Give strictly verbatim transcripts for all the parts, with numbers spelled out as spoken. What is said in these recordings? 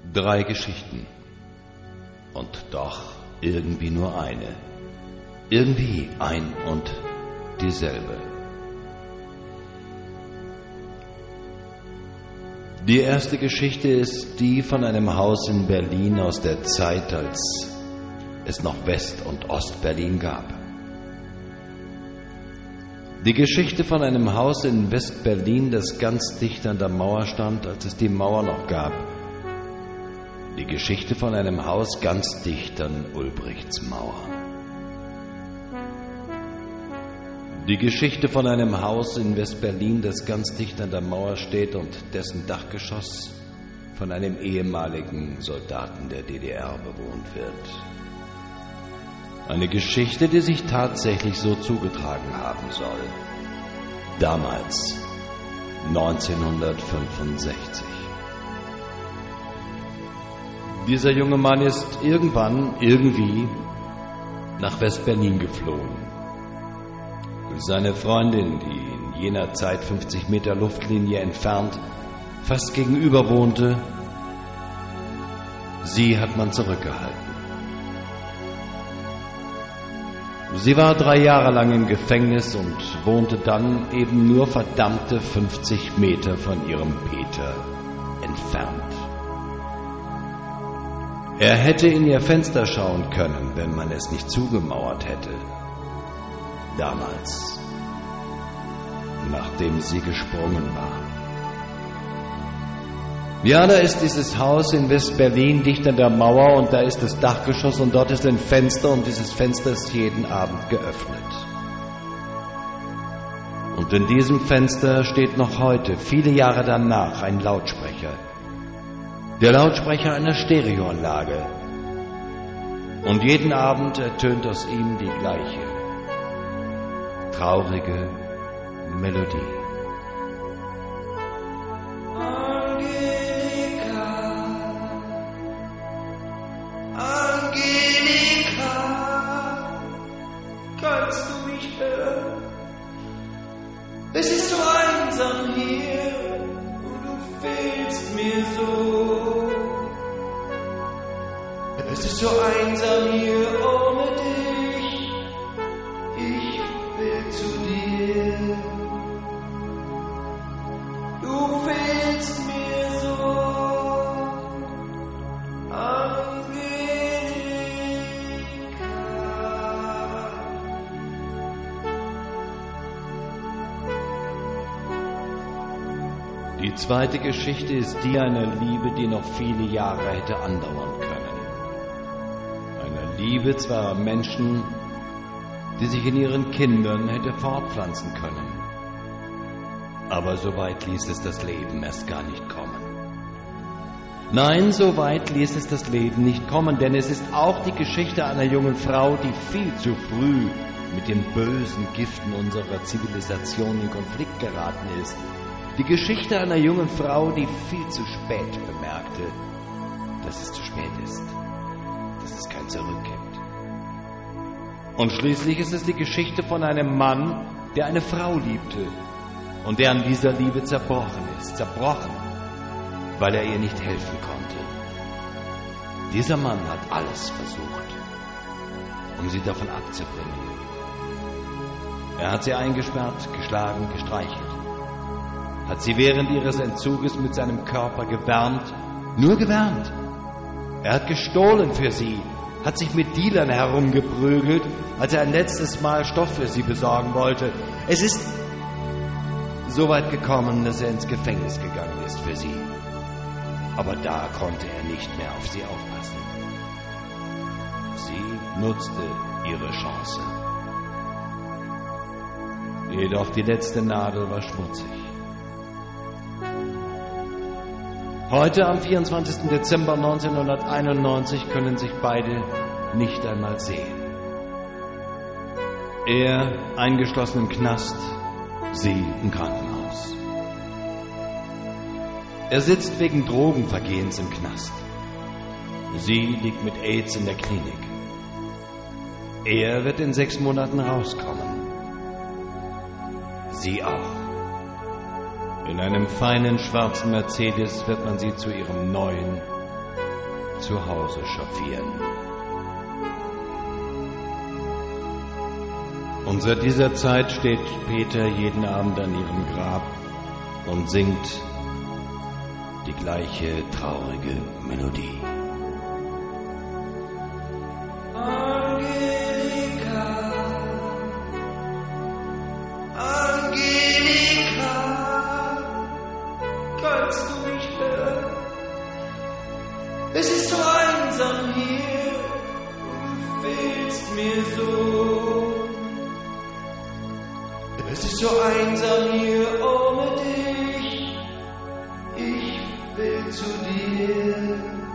Drei Geschichten. Und doch irgendwie nur eine. Irgendwie ein und dieselbe. Die erste Geschichte ist die von einem Haus in Berlin aus der Zeit, als es noch West- und Ost-Berlin gab. Die Geschichte von einem Haus in West-Berlin, das ganz dicht an der Mauer stand, als es die Mauer noch gab. Die Geschichte von einem Haus ganz dicht an Ulbrichts Mauer. Die Geschichte von einem Haus in West-Berlin, das ganz dicht an der Mauer steht und dessen Dachgeschoss von einem ehemaligen Soldaten der D D R bewohnt wird. Eine Geschichte, die sich tatsächlich so zugetragen haben soll. Damals, neunzehnhundertfünfundsechzig. Dieser junge Mann ist irgendwann, irgendwie nach West-Berlin geflohen. Seine Freundin, die in jener Zeit fünfzig Meter Luftlinie entfernt fast gegenüber wohnte, sie hat man zurückgehalten. Sie war drei Jahre lang im Gefängnis und wohnte dann eben nur verdammte fünfzig Meter von ihrem Peter entfernt. Er hätte in ihr Fenster schauen können, wenn man es nicht zugemauert hätte. Damals, nachdem sie gesprungen war. Ja, da ist dieses Haus in West-Berlin dicht an der Mauer und da ist das Dachgeschoss und dort ist ein Fenster und dieses Fenster ist jeden Abend geöffnet. Und in diesem Fenster steht noch heute, viele Jahre danach, ein Lautsprecher. Der Lautsprecher einer Stereoanlage. Und jeden Abend ertönt aus ihm die gleiche traurige Melodie. Kannst du mich hören? Es ist so einsam hier und du fehlst mir so. Es ist so einsam hier ohne dich. Ich will zu dir. Du fehlst mir so. Die zweite Geschichte ist die einer Liebe, die noch viele Jahre hätte andauern können. Einer Liebe zweier Menschen, die sich in ihren Kindern hätte fortpflanzen können. Aber so weit ließ es das Leben erst gar nicht kommen. Nein, so weit ließ es das Leben nicht kommen, denn es ist auch die Geschichte einer jungen Frau, die viel zu früh mit den bösen Giften unserer Zivilisation in Konflikt geraten ist. Die Geschichte einer jungen Frau, die viel zu spät bemerkte, dass es zu spät ist, dass es kein Zurück gibt. Und schließlich ist es die Geschichte von einem Mann, der eine Frau liebte und der an dieser Liebe zerbrochen ist, zerbrochen, weil er ihr nicht helfen konnte. Dieser Mann hat alles versucht, um sie davon abzubringen. Er hat sie eingesperrt, geschlagen, gestreichelt. Hat sie während ihres Entzuges mit seinem Körper gewärmt, nur gewärmt. Er hat gestohlen für sie, hat sich mit Dealern herumgeprügelt, als er ein letztes Mal Stoff für sie besorgen wollte. Es ist so weit gekommen, dass er ins Gefängnis gegangen ist für sie. Aber da konnte er nicht mehr auf sie aufpassen. Sie nutzte ihre Chance. Jedoch die letzte Nadel war schmutzig. Heute, am vierundzwanzigsten Dezember neunzehnhunderteinundneunzig, können sich beide nicht einmal sehen. Er eingeschlossen im Knast, sie im Krankenhaus. Er sitzt wegen Drogenvergehens im Knast. Sie liegt mit AIDS in der Klinik. Er wird in sechs Monaten rauskommen. Sie auch. In einem feinen schwarzen Mercedes wird man sie zu ihrem neuen, zu Hause chauffieren. Und seit dieser Zeit steht Peter jeden Abend an ihrem Grab und singt die gleiche traurige Melodie. Kannst du mich hören? Es ist so einsam hier und du fehlst mir so. Es ist so einsam hier ohne dich. Ich will zu dir.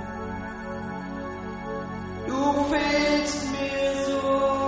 Du fehlst mir so.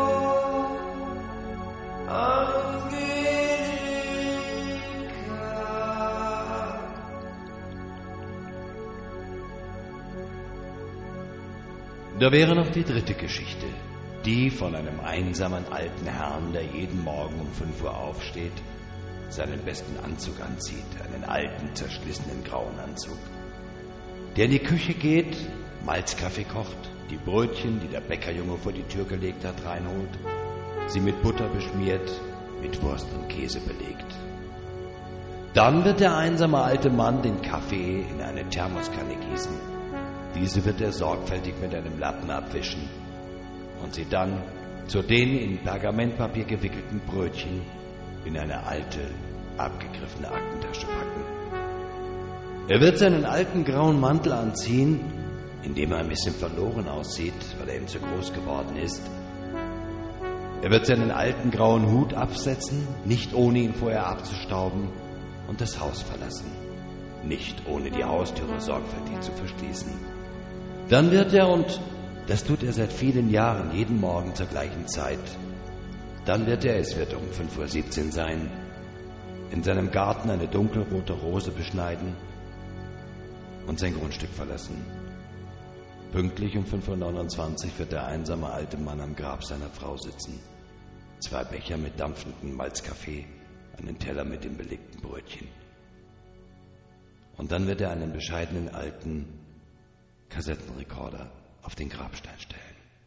Da wäre noch die dritte Geschichte, die von einem einsamen alten Herrn, der jeden Morgen um fünf Uhr aufsteht, seinen besten Anzug anzieht, einen alten, zerschlissenen grauen Anzug, der in die Küche geht, Malzkaffee kocht, die Brötchen, die der Bäckerjunge vor die Tür gelegt hat, reinholt, sie mit Butter beschmiert, mit Wurst und Käse belegt. Dann wird der einsame alte Mann den Kaffee in eine Thermoskanne gießen. Diese wird er sorgfältig mit einem Lappen abwischen und sie dann zu den in Pergamentpapier gewickelten Brötchen in eine alte, abgegriffene Aktentasche packen. Er wird seinen alten grauen Mantel anziehen, in dem er ein bisschen verloren aussieht, weil er ihm zu groß geworden ist. Er wird seinen alten grauen Hut absetzen, nicht ohne ihn vorher abzustauben, und das Haus verlassen, nicht ohne die Haustüre sorgfältig zu verschließen. Dann wird er, und das tut er seit vielen Jahren, jeden Morgen zur gleichen Zeit, dann wird er, es wird um fünf Uhr siebzehn sein, in seinem Garten eine dunkelrote Rose beschneiden und sein Grundstück verlassen. Pünktlich um fünf Uhr neunundzwanzig wird der einsame alte Mann am Grab seiner Frau sitzen. Zwei Becher mit dampfendem Malzkaffee, einen Teller mit dem belegten Brötchen. Und dann wird er einen bescheidenen alten Kassettenrekorder auf den Grabstein stellen.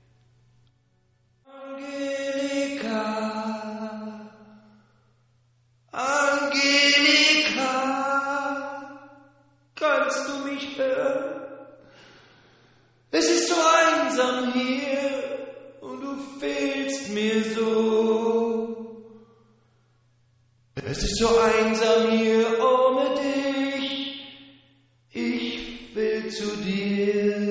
Angelika, Angelika, kannst du mich hören? Es ist so einsam hier und du fehlst mir so. Es ist so einsam hier ohne dich. Ich will zu dir.